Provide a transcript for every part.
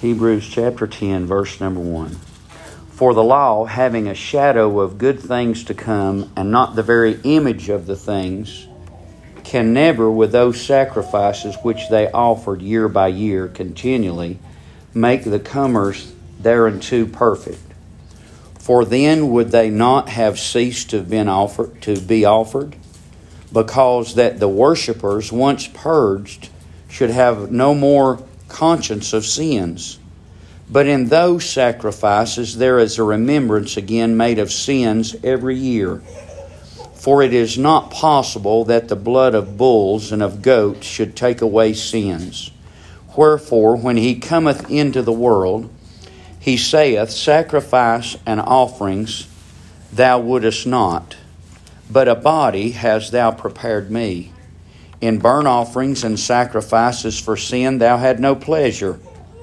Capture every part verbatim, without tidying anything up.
Hebrews chapter ten, verse number one. For the law, having a shadow of good things to come, and not the very image of the things, can never, with those sacrifices which they offered year by year continually, make the comers thereunto perfect. For then would they not have ceased to have been offered, to be offered, because that the worshippers, once purged, should have no more conscience of sins. But in those sacrifices there is a remembrance again made of sins every year. For it is not possible that the blood of bulls and of goats should take away sins. Wherefore, when he cometh into the world, he saith, Sacrifice and offerings thou wouldest not, but a body hast thou prepared me. In burnt offerings and sacrifices for sin thou had no pleasure.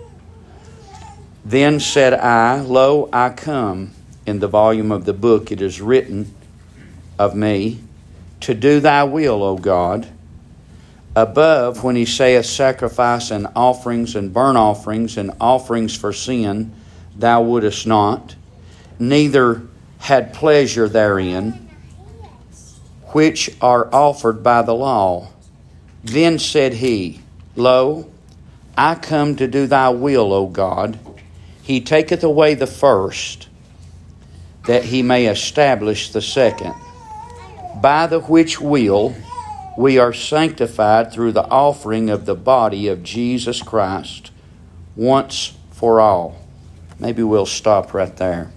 Then said I, Lo, I come. In the volume of the book it is written of me, to do thy will, O God. Above, when he saith, Sacrifice and offerings and burnt offerings and offerings for sin, thou wouldest not, neither had pleasure therein, which are offered by the law. Then said he, Lo, I come to do thy will, O God. He taketh away the first, that he may establish the second. By the which will we are sanctified through the offering of the body of Jesus Christ once for all. Maybe we'll stop right there.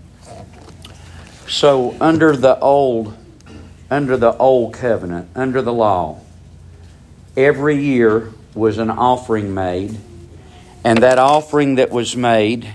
So under the old, under the old covenant, under the law, every year was an offering made, and that offering that was made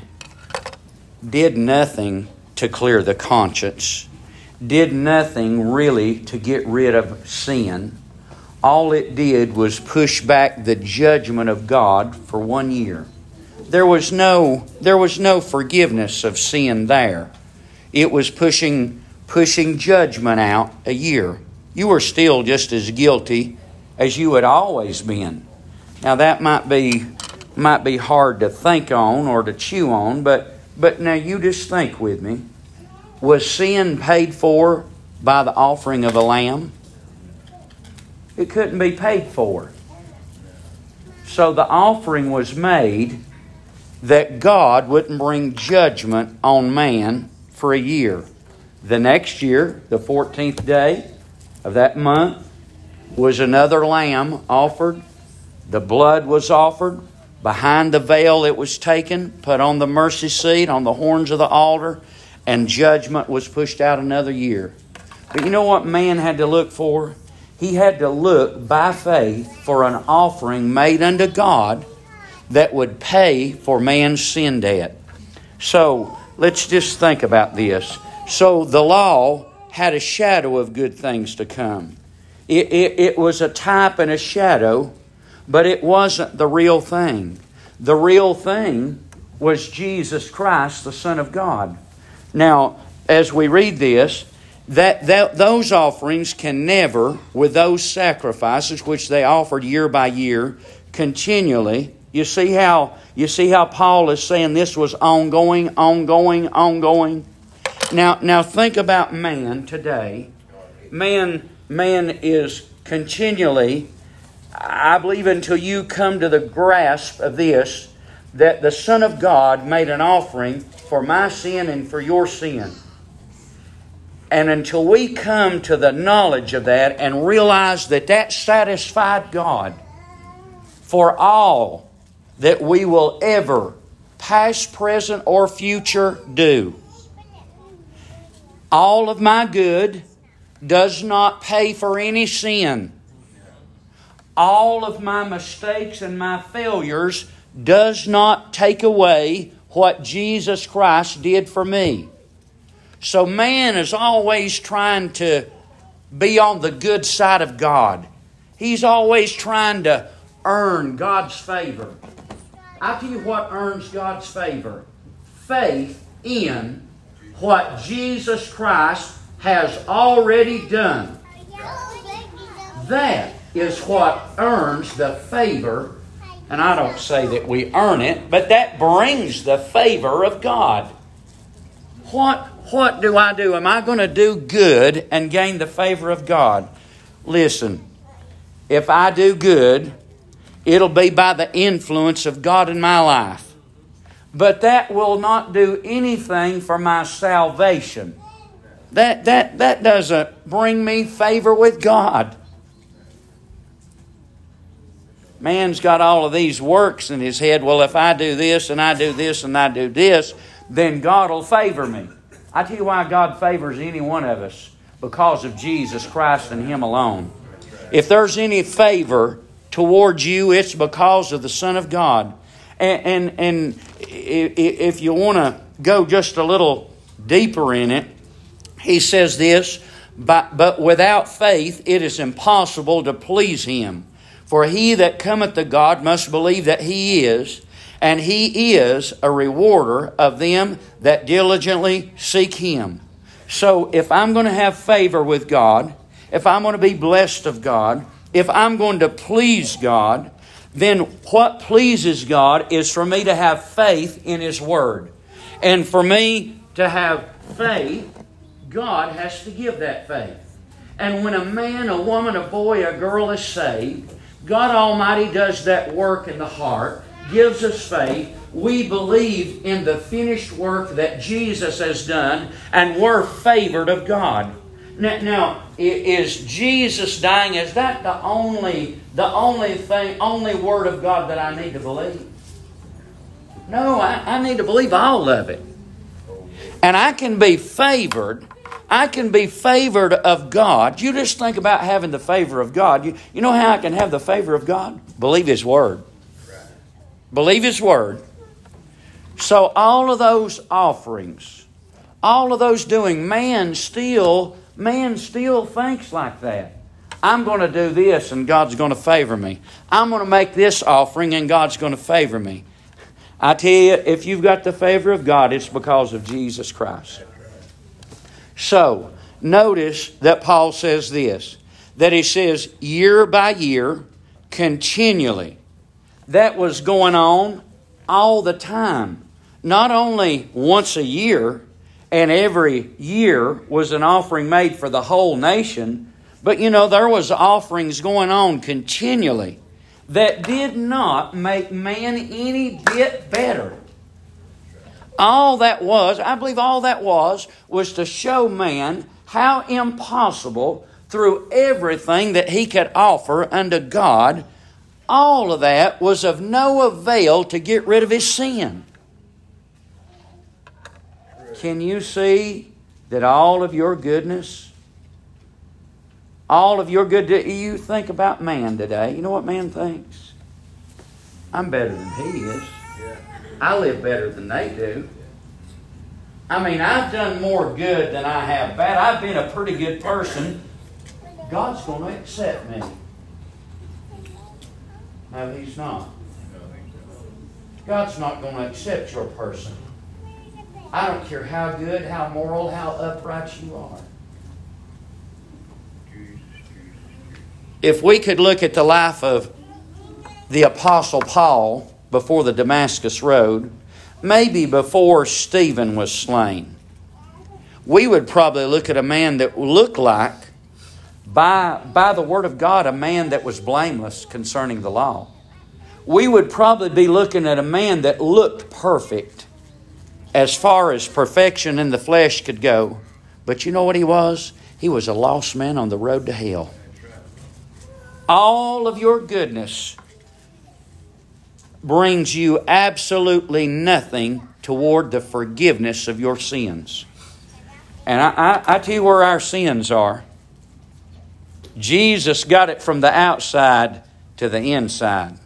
did nothing to clear the conscience, did nothing really to get rid of sin. All it did was push back the judgment of God for one year. There was no, there was no forgiveness of sin there. It was pushing, pushing judgment out a year. You were still just as guilty as you had always been. Now that might be, might be hard to think on or to chew on, but, but now you just think with me. Was sin paid for by the offering of a lamb? It couldn't be paid for. So the offering was made that God wouldn't bring judgment on man for a year. The next year, the fourteenth day of that month, was another lamb offered. The blood was offered. Behind the veil it was taken, put on the mercy seat, on the horns of the altar, and judgment was pushed out another year. But you know what man had to look for? He had to look by faith for an offering made unto God that would pay for man's sin debt. So let's just think about this. So the law had a shadow of good things to come. It, it, it was a type and a shadow, but it wasn't the real thing. The real thing was Jesus Christ, the Son of God. Now, as we read this, that, that those offerings can never, with those sacrifices which they offered year by year, continually. You see how you see how Paul is saying this was ongoing, ongoing, ongoing. Now, now think about man today. Man, man is continually, I believe until you come to the grasp of this, that the Son of God made an offering for my sin and for your sin. And until we come to the knowledge of that and realize that that satisfied God for all that we will ever, past, present, or future, do. All of my good does not pay for any sin. All of my mistakes and my failures does not take away what Jesus Christ did for me. So man is always trying to be on the good side of God. He's always trying to earn God's favor. I'll tell you what earns God's favor. Faith in what Jesus Christ has already done. That is what earns the favor And I don't say that we earn it, but that brings the favor of God. What, what do I do? Am I going to do good and gain the favor of God? Listen, if I do good, it'll be by the influence of God in my life. But that will not do anything for my salvation. That, that, that doesn't bring me favor with God. Man's got all of these works in his head. Well, if I do this and I do this and I do this, then God will favor me. I tell you why God favors any one of us. Because of Jesus Christ and Him alone. If there's any favor towards you, it's because of the Son of God. And, and, and if you want to go just a little deeper in it, He says this, but, but without faith it is impossible to please Him. For he that cometh to God must believe that He is, and He is a rewarder of them that diligently seek Him. So if I'm going to have favor with God, if I'm going to be blessed of God, if I'm going to please God, then what pleases God is for me to have faith in His Word. And for me to have faith, God has to give that faith. And when a man, a woman, a boy, a girl is saved, God Almighty does that work in the heart, gives us faith. We believe in the finished work that Jesus has done, and we're favored of God. Now, now is Jesus dying? Is that the only, the only thing, only Word of God that I need to believe? No, I, I need to believe all of it. And I can be favored. I can be favored of God. You just think about having the favor of God. You, you know how I can have the favor of God? Believe His Word. Believe His Word. So all of those offerings, all of those doing, man still, man still thinks like that. I'm going to do this and God's going to favor me. I'm going to make this offering and God's going to favor me. I tell you, if you've got the favor of God, it's because of Jesus Christ. So, notice that Paul says this, that he says year by year, continually. That was going on all the time. Not only once a year, and every year was an offering made for the whole nation, but you know, there was offerings going on continually that did not make man any bit better. All that was, I believe all that was, was to show man how impossible through everything that he could offer unto God, all of that was of no avail to get rid of his sin. Can you see that all of your goodness, all of your good, you think about man today. You know what man thinks? I'm better than he is. I live better than they do. I mean, I've done more good than I have bad. I've been a pretty good person. God's going to accept me. No, He's not. God's not going to accept your person. I don't care how good, how moral, how upright you are. If we could look at the life of the Apostle Paul before the Damascus Road, maybe before Stephen was slain, we would probably look at a man that looked like, by, by the Word of God, a man that was blameless concerning the law. We would probably be looking at a man that looked perfect as far as perfection in the flesh could go. But you know what he was? He was a lost man on the road to hell. All of your goodness brings you absolutely nothing toward the forgiveness of your sins. And I, I, I tell you where our sins are. Jesus got it from the outside to the inside.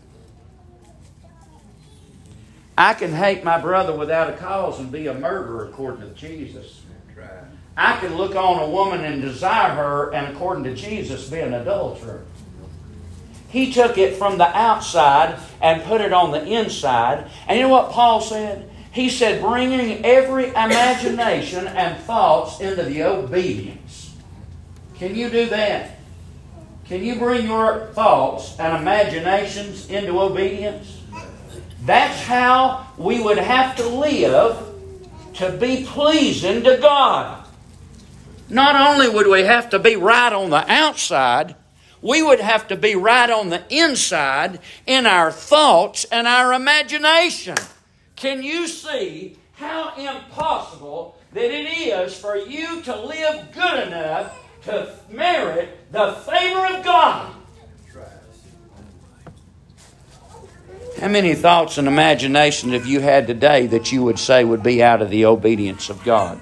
I can hate my brother without a cause and be a murderer according to Jesus. I can look on a woman and desire her and according to Jesus be an adulterer. He took it from the outside and put it on the inside. And you know what Paul said? He said, bringing every imagination and thoughts into the obedience. Can you do that? Can you bring your thoughts and imaginations into obedience? That's how we would have to live to be pleasing to God. Not only would we have to be right on the outside, we would have to be right on the inside in our thoughts and our imagination. Can you see how impossible that it is for you to live good enough to merit the favor of God? How many thoughts and imaginations have you had today that you would say would be out of the obedience of God?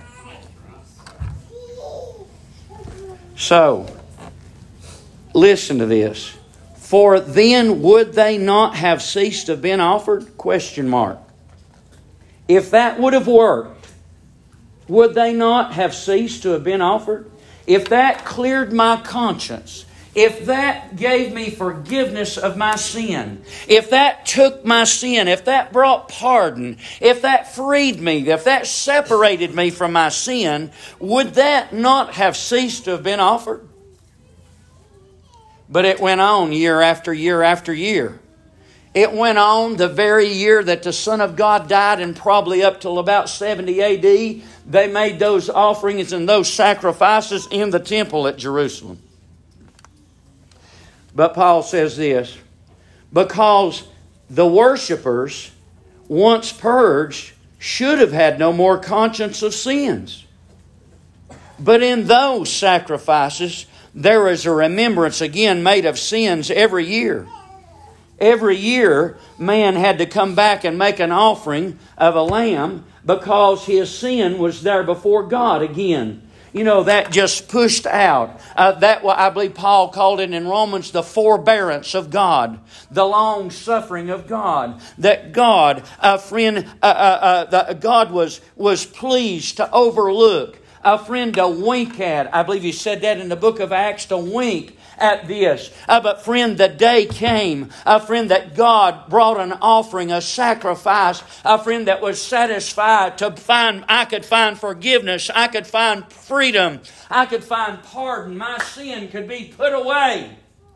So, listen to this. For then would they not have ceased to have been offered? Question mark. If that would have worked, would they not have ceased to have been offered? If that cleared my conscience, if that gave me forgiveness of my sin, if that took my sin, if that brought pardon, if that freed me, if that separated me from my sin, would that not have ceased to have been offered? But it went on year after year after year. It went on the very year that the Son of God died, and probably up till about seventy A D, they made those offerings and those sacrifices in the temple at Jerusalem. But Paul says this, because the worshipers, once purged, should have had no more conscience of sins. But in those sacrifices, there is a remembrance again made of sins every year. Every year, man had to come back and make an offering of a lamb because his sin was there before God again. You know, that just pushed out. Uh, that I believe Paul called it in Romans the forbearance of God, the long suffering of God. That God, a friend, uh, uh, uh, the, God was was pleased to overlook, a friend to wink at. I believe he said that in the book of Acts, to wink at this. Uh, but friend, the day came, a friend, that God brought an offering, a sacrifice, a friend that was satisfied to find, I could find forgiveness, I could find freedom, I could find pardon, my sin could be put away.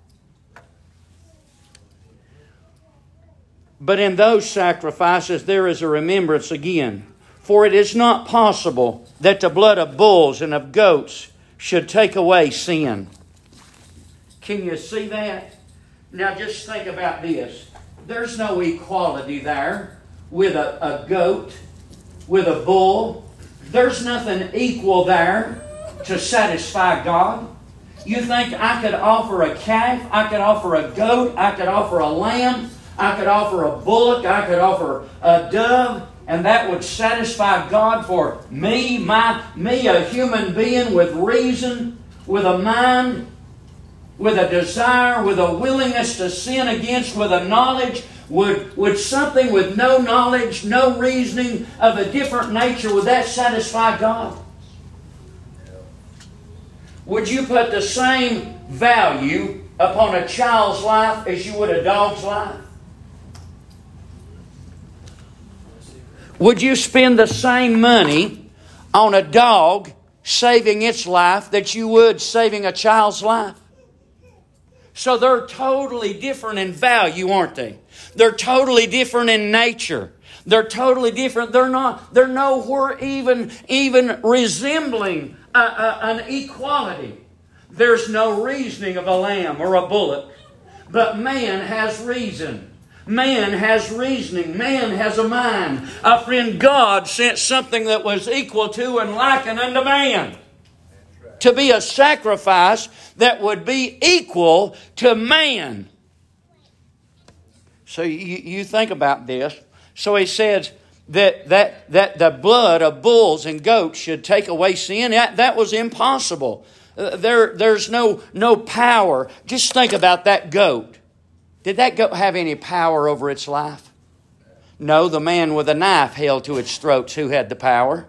But in those sacrifices there is a remembrance again. For it is not possible that the blood of bulls and of goats should take away sin. Can you see that? Now just think about this. There's no equality there with a, a goat, with a bull. There's nothing equal there to satisfy God. You think I could offer a calf, I could offer a goat, I could offer a lamb, I could offer a bullock, I could offer a dove, and that would satisfy God for me, my me, a human being with reason, with a mind, with a desire, with a willingness to sin against, with a knowledge, would, would something with no knowledge, no reasoning of a different nature, would that satisfy God? Would you put the same value upon a child's life as you would a dog's life? Would you spend the same money on a dog saving its life that you would saving a child's life? So they're totally different in value, aren't they? They're totally different in nature. They're totally different. They're not. They're nowhere even even resembling a, a, an equality. There's no reasoning of a lamb or a bullock, but man has reason. Man has reasoning. Man has a mind. A friend, God sent something that was equal to and likened unto man, to be a sacrifice that would be equal to man. So you, you think about this. So he says that, that, that the blood of bulls and goats should take away sin. That, that was impossible. Uh, there, there's no, no power. Just think about that goat. Did that goat have any power over its life? No, the man with a knife held to its throat who had the power.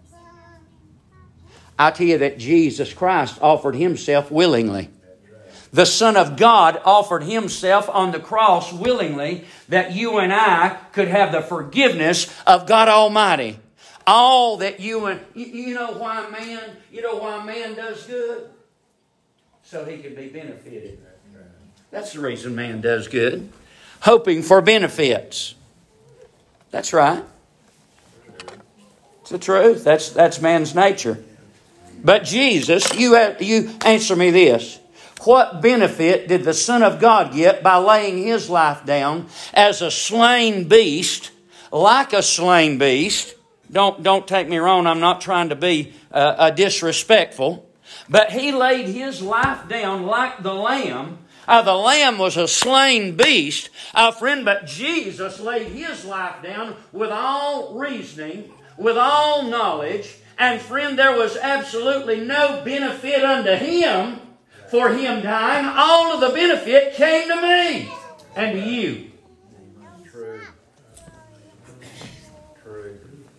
I tell you that Jesus Christ offered Himself willingly. The Son of God offered Himself on the cross willingly, that you and I could have the forgiveness of God Almighty. All that you and... You, you know why man... You know why man does good? so he could be benefited. That's the reason man does good. Hoping for benefits. That's right. It's the truth. That's that's man's nature. But Jesus, you have, you answer me this. What benefit did the Son of God get by laying His life down as a slain beast, like a slain beast? Don't, don't take me wrong, I'm not trying to be uh, uh, disrespectful. But He laid His life down like the lamb. Uh, the lamb was a slain beast, uh, friend, but Jesus laid His life down with all reasoning, with all knowledge. And friend, there was absolutely no benefit unto Him for Him dying. All of the benefit came to me and to you. True. True.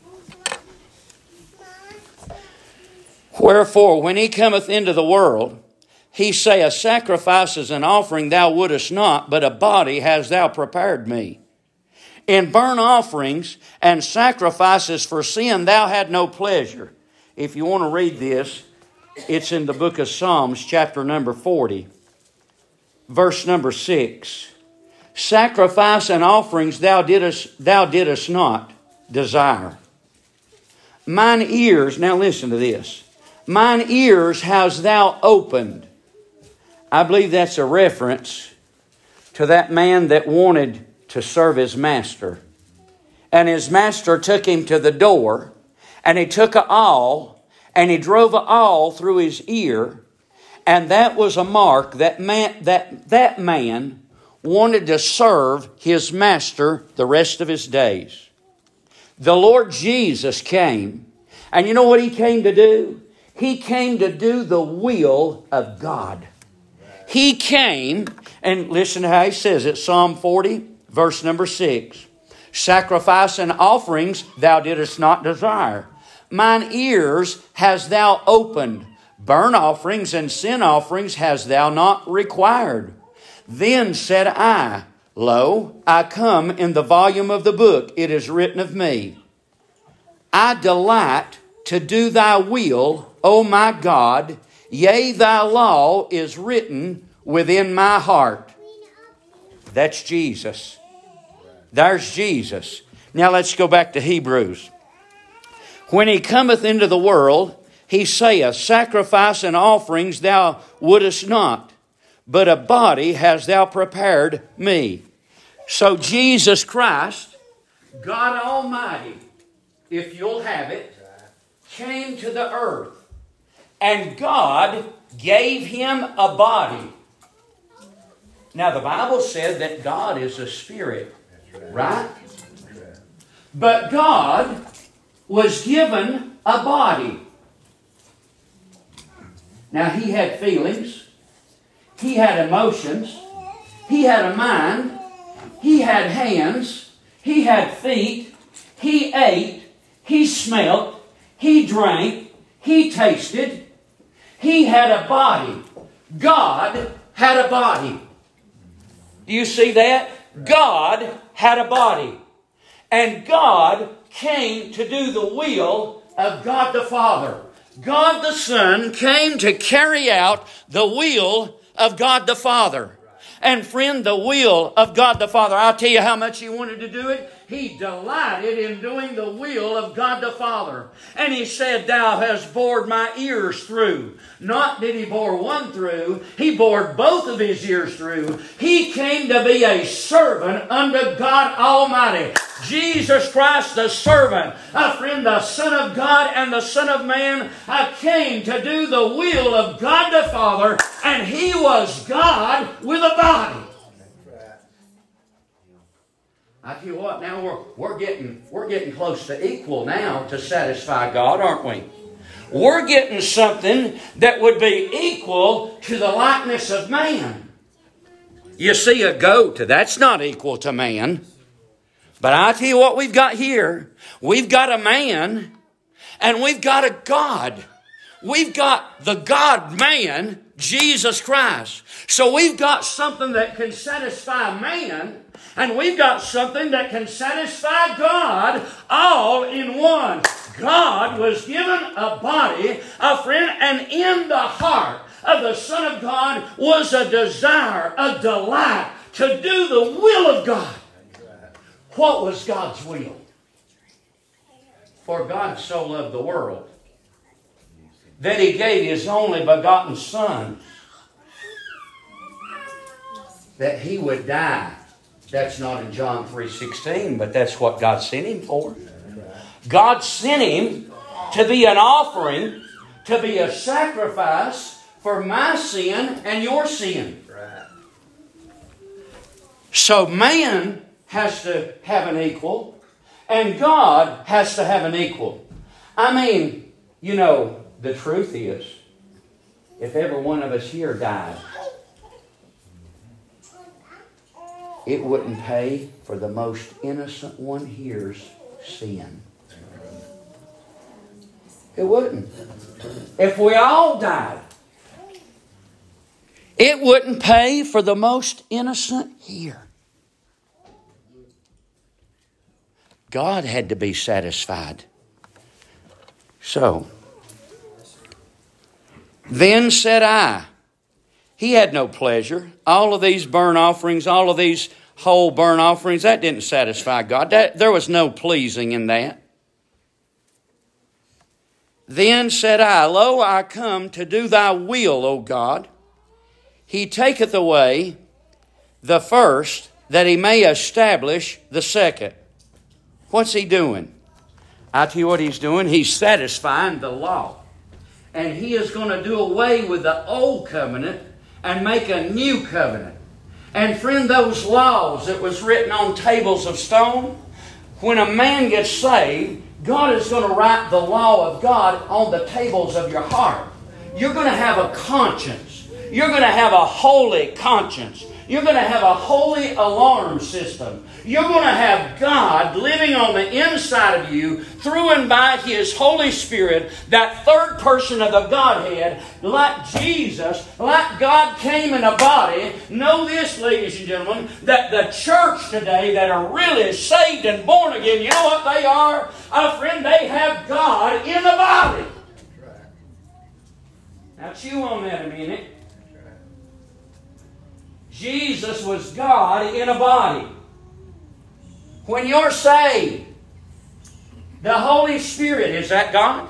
Wherefore, when He cometh into the world, He saith, sacrifices and offering thou wouldest not, but a body hast thou prepared me. In burnt offerings and sacrifices for sin thou had no pleasure. If you want to read this, it's in the book of Psalms, chapter number forty, verse number six. Sacrifice and offerings thou didst, thou didst not desire. Mine ears, now listen to this. Mine ears hast thou opened. I believe that's a reference to that man that wanted to serve his master. And his master took him to the door, and he took a awl, and he drove a awl through his ear, and that was a mark that man, that, that man wanted to serve his master the rest of his days. The Lord Jesus came, and you know what He came to do? He came to do the will of God. He came, and listen to how He says it, Psalm forty, verse number six. Sacrifice and offerings thou didst not desire. Mine ears hast thou opened. Burnt offerings and sin offerings hast thou not required. Then said I, Lo, I come in the volume of the book. It is written of me. I delight to do thy will, O my God. Yea, thy law is written within my heart. That's Jesus. There's Jesus. Now let's go back to Hebrews. When He cometh into the world, He saith, sacrifice and offerings thou wouldest not, but a body hast thou prepared me. So Jesus Christ, God Almighty, if you'll have it, came to the earth. And God gave Him a body. Now the Bible said that God is a spirit, right? But God was given a body. Now He had feelings. He had emotions. He had a mind. He had hands. He had feet. He ate. He smelt. He drank. He tasted. He had a body. God had a body. Do you see that? God had a body. And God came to do the will of God the Father. God the Son came to carry out the will of God the Father. And friend, the will of God the Father, I'll tell you how much He wanted to do it. He delighted in doing the will of God the Father. And He said, Thou hast bored my ears through. Not did He bore one through, He bored both of His ears through. He came to be a servant unto God Almighty. Jesus Christ, the servant, a friend, the Son of God and the Son of Man, I came to do the will of God the Father, and He was God with a body. I tell you what, now we're, we're, getting, we're getting close to equal now to satisfy God, aren't we? We're getting something that would be equal to the likeness of man. You see a goat, that's not equal to man. But I tell you what we've got here. We've got a man and we've got a God. We've got the God-man, Jesus Christ. So we've got something that can satisfy man, and we've got something that can satisfy God all in one. God was given a body, a friend, and in the heart of the Son of God was a desire, a delight to do the will of God. What was God's will? For God so loved the world that He gave His only begotten Son, that He would die. That's not in John three sixteen, but that's what God sent Him for. God sent Him to be an offering, to be a sacrifice for my sin and your sin. So man has to have an equal, and God has to have an equal. I mean, you know, the truth is, if every one of us here died, it wouldn't pay for the most innocent one here's sin. It wouldn't. If we all died, it wouldn't pay for the most innocent here. God had to be satisfied. So, then said I, He had no pleasure. All of these burnt offerings, all of these whole burnt offerings, that didn't satisfy God. That, there was no pleasing in that. Then said I, Lo, I come to do thy will, O God. He taketh away the first, that He may establish the second. What's He doing? I tell you what He's doing. He's satisfying the law. And He is going to do away with the old covenant and make a new covenant. And friend, those laws that was written on tables of stone, when a man gets saved, God is going to write the law of God on the tables of your heart. You're going to have a conscience. You're going to have a holy conscience. You're going to have a holy alarm system. You're going to have God living on the inside of you through and by His Holy Spirit, that third person of the Godhead, like Jesus, like God came in a body. Know this, ladies and gentlemen, that the church today that are really saved and born again, you know what they are? Uh, friend, they have God in the body. Now chew on that a minute. Jesus was God in a body. When you're saved, the Holy Spirit, is that God?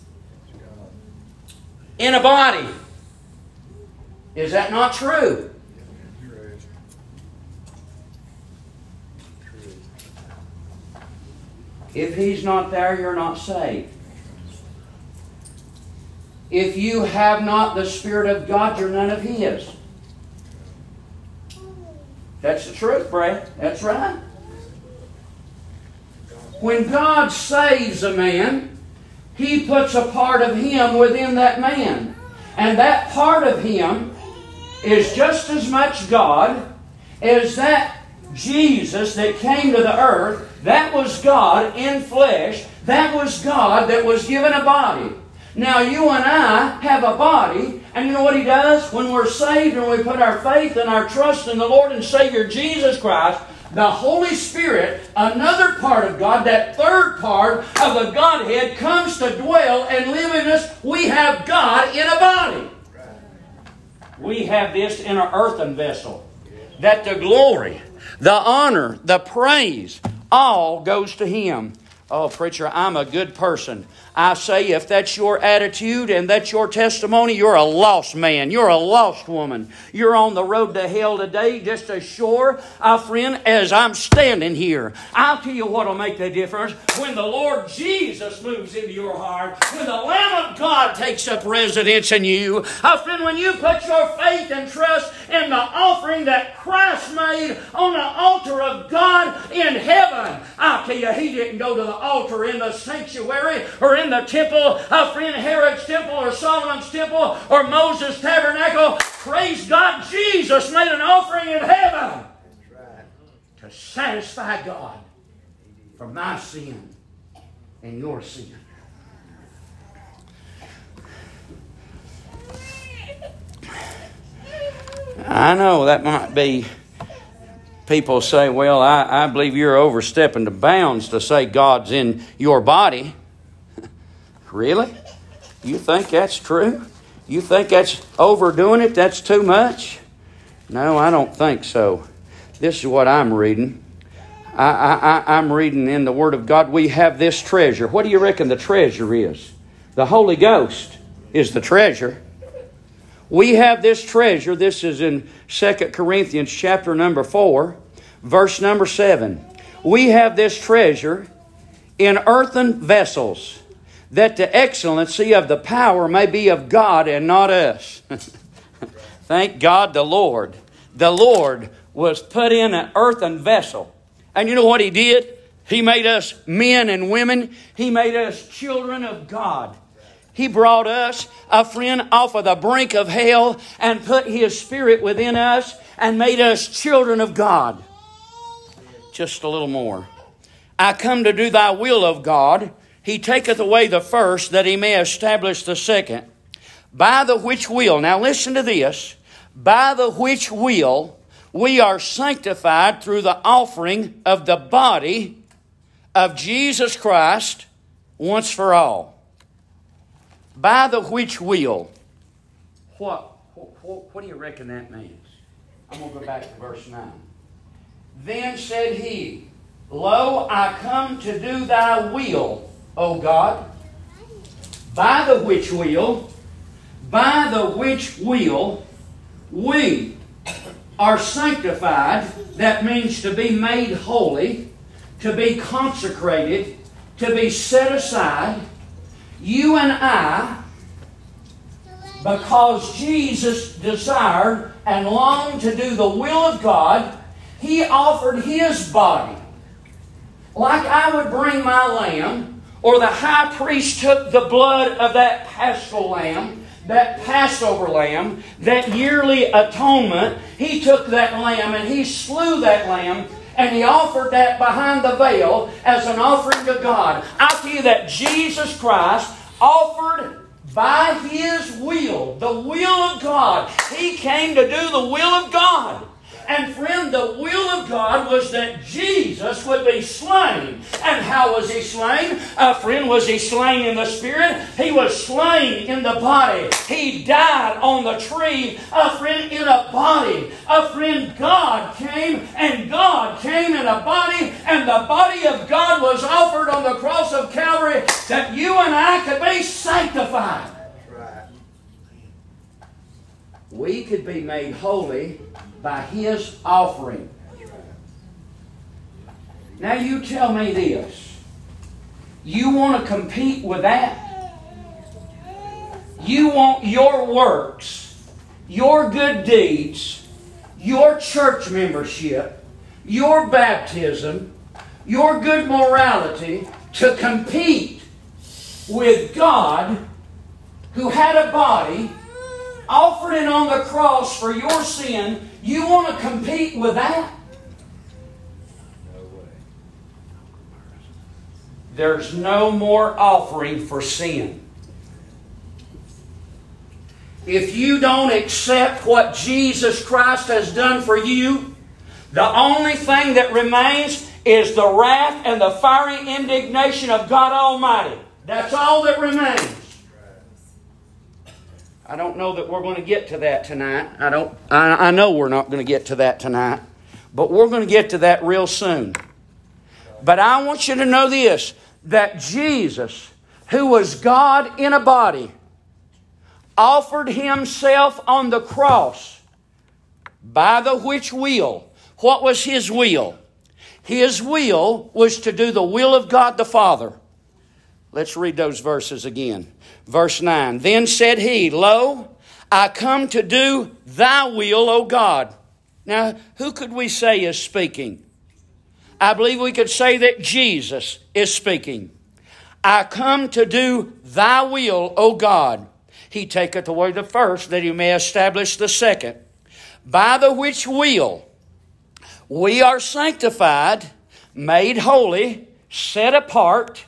In a body. Is that not true? If He's not there, you're not saved. If you have not the Spirit of God, you're none of His. That's the truth, Brad. That's right. When God saves a man, He puts a part of Him within that man. And that part of Him is just as much God as that Jesus that came to the earth. That was God in flesh. That was God that was given a body. Now you and I have a body, and you know what He does? When we're saved and we put our faith and our trust in the Lord and Savior Jesus Christ, the Holy Spirit, another part of God, that third part of the Godhead, comes to dwell and live in us. We have God in a body. We have this in an earthen vessel. That the glory, the honor, the praise, all goes to Him. Oh, preacher, I'm a good person. I say if that's your attitude and that's your testimony, you're a lost man. You're a lost woman. You're on the road to hell today, just as sure, uh, friend, as I'm standing here. I'll tell you what will make the difference. When the Lord Jesus moves into your heart, when the Lamb of God takes up residence in you, uh, friend, when you put your faith and trust in the offering that Christ made on the altar of God in heaven, I'll tell you, He didn't go to the altar in the sanctuary or in the temple, a friend, Herod's temple or Solomon's temple or Moses' tabernacle. Praise God, Jesus made an offering in heaven to satisfy God for my sin and your sin. I know that might be, people say, well, I, I believe you're overstepping the bounds to say God's in your body. Really? You think that's true? You think that's overdoing it? That's too much? No, I don't think so. This is what I'm reading. I, I, I'm reading in the Word of God, we have this treasure. What do you reckon the treasure is? The Holy Ghost is the treasure. We have this treasure. This is in Second Corinthians chapter number four, verse number seven. We have this treasure in earthen vessels, that the excellency of the power may be of God and not us. Thank God the Lord. The Lord was put in an earthen vessel. And you know what He did? He made us men and women. He made us children of God. He brought us, a friend, off of the brink of hell and put His Spirit within us and made us children of God. Just a little more. I come to do thy will, O God. He taketh away the first, that He may establish the second. By the which will, now listen to this, by the which will we are sanctified through the offering of the body of Jesus Christ once for all. By the which will. What, what, what do you reckon that means? I'm going to go back to verse nine. Then said He, Lo, I come to do thy will, O God. By the which will, by the which will, we are sanctified. That means to be made holy, to be consecrated, to be set aside. You and I, because Jesus desired and longed to do the will of God, He offered His body. Like I would bring my lamb, or the high priest took the blood of that paschal lamb, that Passover lamb, that yearly atonement. He took that lamb and He slew that lamb, and He offered that behind the veil as an offering to God. I tell you that Jesus Christ offered by His will, the will of God. He came to do the will of God. And friend, the will of God was that Jesus would be slain. And how was He slain? Uh, friend, was He slain in the Spirit? He was slain in the body. He died on the tree, uh, friend, in a body. Uh, friend, God came, and God came in a body, and the body of God was offered on the cross of Calvary that you and I could be sanctified. We could be made holy by His offering. Now you tell me this. You want to compete with that? You want your works, your good deeds, your church membership, your baptism, your good morality to compete with God, who had a body, offered it on the cross for your sin. You want to compete with that? No way. There's no more offering for sin. If you don't accept what Jesus Christ has done for you, the only thing that remains is the wrath and the fiery indignation of God Almighty. That's all that remains. I don't know that we're going to get to that tonight. I don't. I, I know we're not going to get to that tonight. But we're going to get to that real soon. But I want you to know this, that Jesus, who was God in a body, offered Himself on the cross, by the which will. What was His will? His will was to do the will of God the Father. Let's read those verses again. Verse nine. Then said He, Lo, I come to do thy will, O God. Now, who could we say is speaking? I believe we could say that Jesus is speaking. I come to do thy will, O God. He taketh away the first, that He may establish the second. By the which will we are sanctified, made holy, set apart.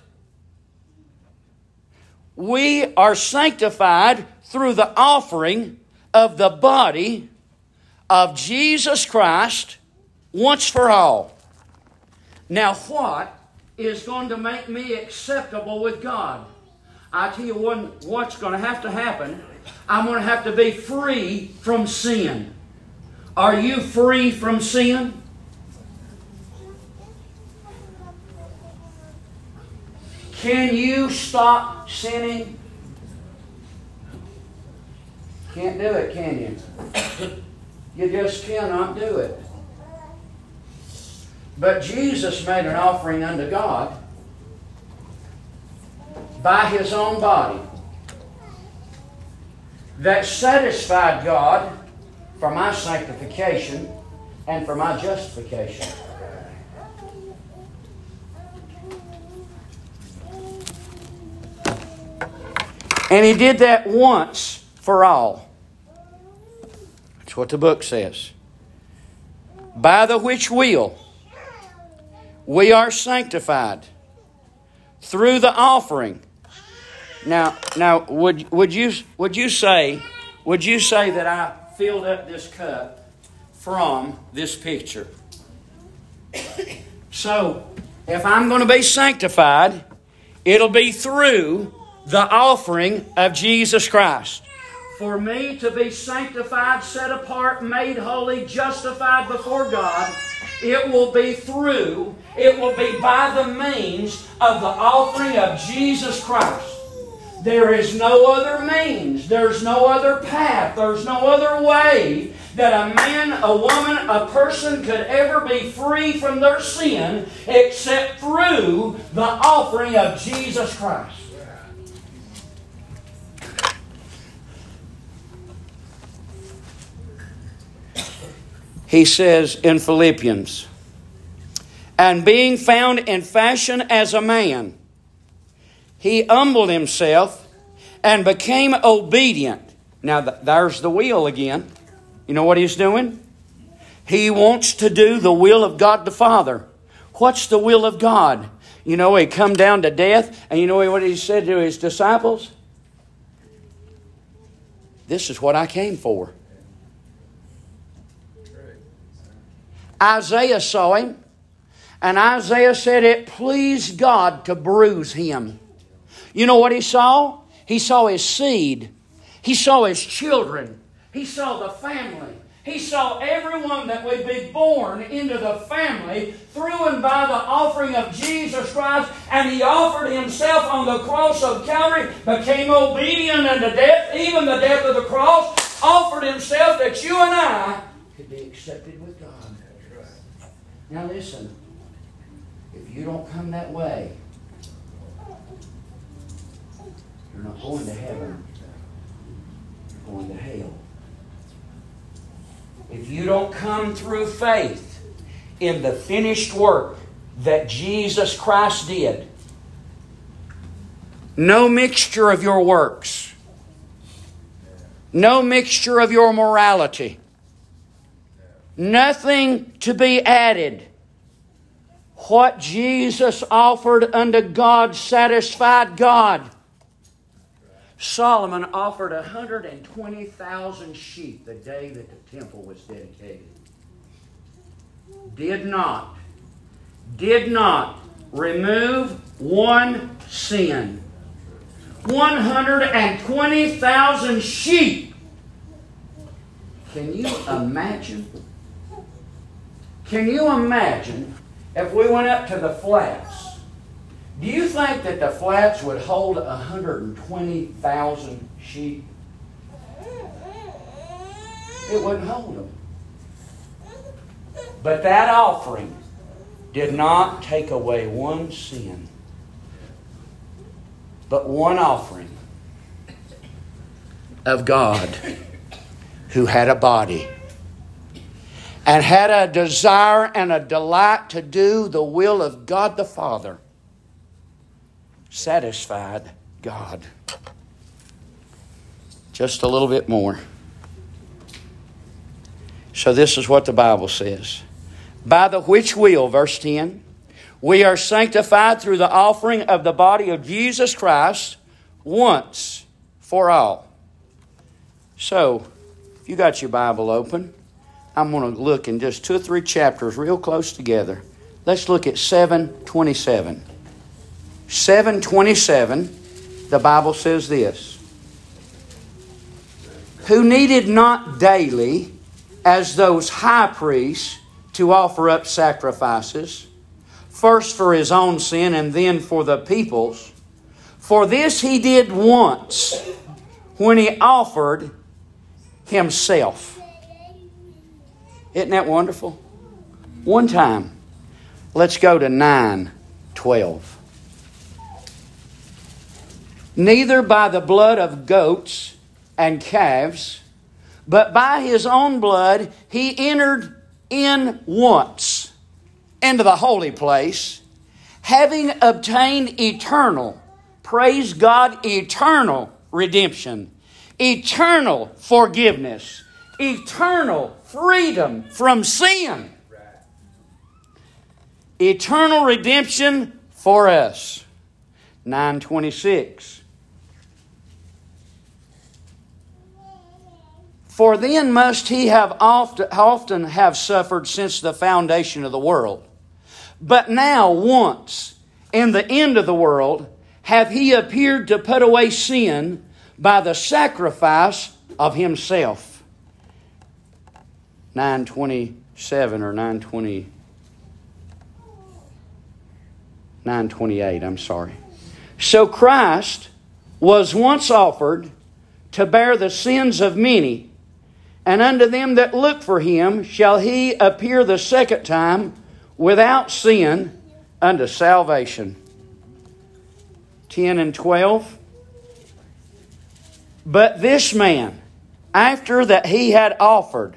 We are sanctified through the offering of the body of Jesus Christ once for all. Now, what is going to make me acceptable with God? I tell you what, what's going to have to happen I'm going to have to be free from sin. Are you free from sin? Can you stop sinning? Can't do it, can you? You just cannot do it. But Jesus made an offering unto God by His own body that satisfied God for my sanctification and for my justification. And He did that once for all. That's what the book says. By the which will we are sanctified through the offering. Now, now, would would you would you say would you say that I filled up this cup from this picture? So, if I'm going to be sanctified, it'll be through the offering of Jesus Christ. For me to be sanctified, set apart, made holy, justified before God, it will be through, it will be by the means of the offering of Jesus Christ. There is no other means, there's no other path, there's no other way that a man, a woman, a person could ever be free from their sin except through the offering of Jesus Christ. He says in Philippians, and being found in fashion as a man, He humbled Himself and became obedient. Now there's the will again. You know what He's doing? He wants to do the will of God the Father. What's the will of God? You know, He come down to death, and you know what He said to His disciples? This is what I came for. Isaiah saw Him, and Isaiah said it pleased God to bruise Him. You know what he saw? He saw His seed. He saw His children. He saw the family. He saw everyone that would be born into the family through and by the offering of Jesus Christ. And He offered Himself on the cross of Calvary, became obedient unto death, even the death of the cross, offered Himself that you and I could be accepted with God. Now listen, if you don't come that way, you're not going to heaven. You're going to hell. If you don't come through faith in the finished work that Jesus Christ did, no mixture of your works, no mixture of your morality, nothing to be added. What Jesus offered unto God satisfied God. Solomon offered one hundred twenty thousand sheep the day that the temple was dedicated. Did not, did not remove one sin. one hundred twenty thousand sheep. Can you imagine? Can you imagine if we went up to the flats? Do you think that the flats would hold one hundred twenty thousand sheep? It wouldn't hold them. But that offering did not take away one sin, but one offering of God who had a body and had a desire and a delight to do the will of God the Father, satisfied God. Just a little bit more. So this is what the Bible says. By the which will, verse ten, we are sanctified through the offering of the body of Jesus Christ once for all. So, if you got your Bible open, I'm going to look in just two or three chapters real close together. Let's look at seven twenty-seven. seven twenty-seven, the Bible says this. who needed not daily, as those high priests, to offer up sacrifices, first for his own sin and then for the people's. For this he did once, when he offered himself. Isn't that wonderful? One time. Let's go to nine twelve. Neither by the blood of goats and calves, but by his own blood he entered in once into the holy place, having obtained eternal, praise God, eternal redemption, eternal forgiveness, eternal freedom from sin, eternal redemption for us. nine twenty-six. For then must he have often, often have suffered since the foundation of the world. But now once, in the end of the world, hath he appeared to put away sin by the sacrifice of himself. nine twenty-seven or nine twenty, nine twenty-eight, I'm sorry. So Christ was once offered to bear the sins of many, and unto them that look for him shall he appear the second time without sin unto salvation. ten and twelve. But this man, after that he had offered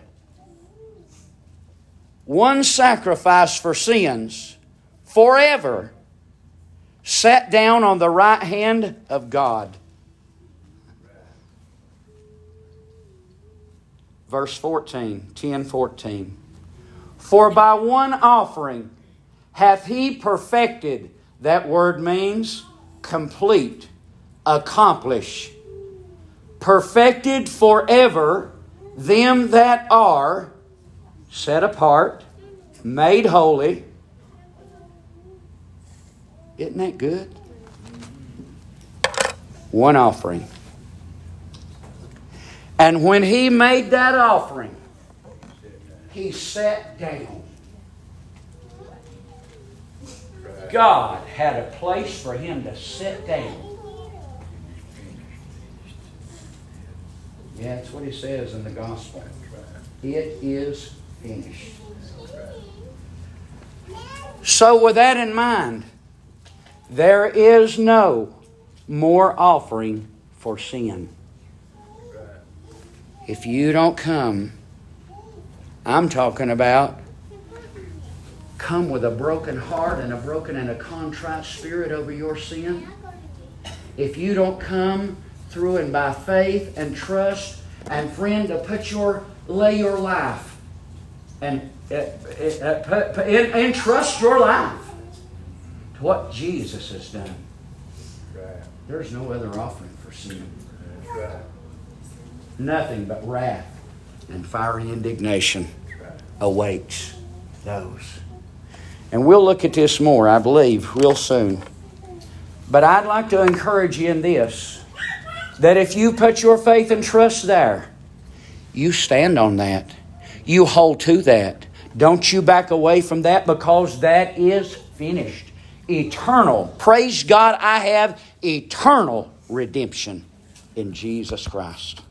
one sacrifice for sins forever, sat down on the right hand of God. Verse fourteen, ten fourteen. For by one offering hath he perfected, that word means complete, accomplish, perfected forever them that are set apart, made holy. Isn't that good? One offering. And when he made that offering, he sat down. God had a place for him to sit down. Yeah, that's what he says in the gospel. It is finished. So with that in mind, there is no more offering for sin. If you don't come, I'm talking about come with a broken heart and a broken and a contrite spirit over your sin. If you don't come through and by faith and trust and friend to put your lay your life and uh, uh, put, put, and, and trust your life to what Jesus has done. There's no other offering for sin. That's right. Nothing but wrath and fiery indignation awaits those. And we'll look at this more, I believe, real soon. But I'd like to encourage you in this, that if you put your faith and trust there, you stand on that. You hold to that. Don't you back away from that, because that is finished. Eternal. Praise God, I have eternal redemption in Jesus Christ.